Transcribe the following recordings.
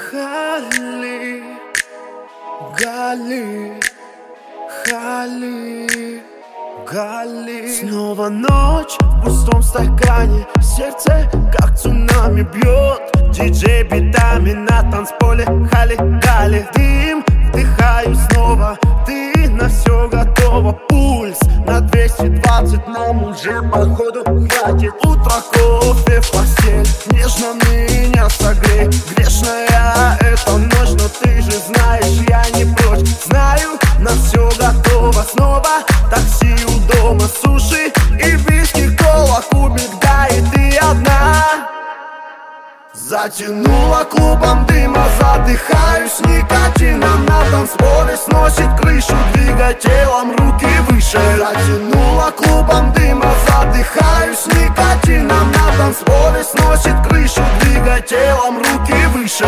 Хали, Гали, Хали, Гали. Снова ночь в пустом стакане, сердце как цунами бьет. Диджей битами на танцполе, Хали, Гали. Дым вдыхаю снова, ты на все готова. Пульс на 220, нам уже походу хватит. Утро, кофе в постель, нежно меня согрей. Грешная эта ночь, но ты же знаешь, я не прочь. Знаю, на все готово. Снова такси у дома, суши и виски, кола, кубик, да и ты одна. Затянула клубом дыма, задыхаюсь никотином. На танцполе сносит крышу, двигай телом, руки выше. Затянула клубом дыма, задыхаюсь никотином. На танцполе сносит крышу, двигай телом, руки выше.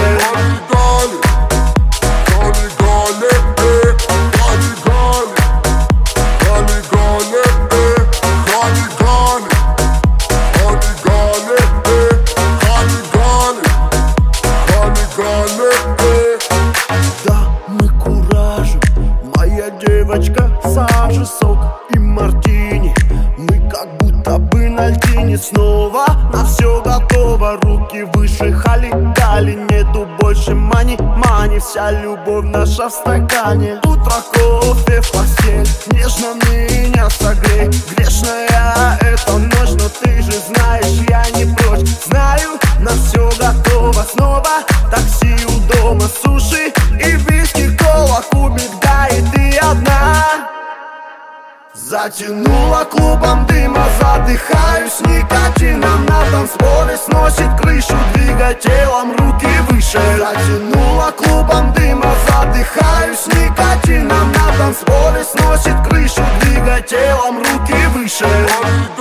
Да, мы куражим, моя девочка, сажа, сок и мартини. Мы как будто бы на льдине. Снова на все готово, руки выше, Хали, Гали. Нету больше мани, вся любовь наша в стакане. Утро, кофе в постель, нежно меня согрей. Грешная эта ночь, но ты же знаешь, я не прочь. Знаю, на все готово. Снова такси у дома, суши и виски, кола, кубик, да и ты одна. Затянула клубом дыма, задыхаюсь никотином. На танцполе сносит крышу, двигай телом, руки выше. Затянула клубом дыма, задыхаюсь никотином. На танцполе сносит крышу, двигай телом, руки выше.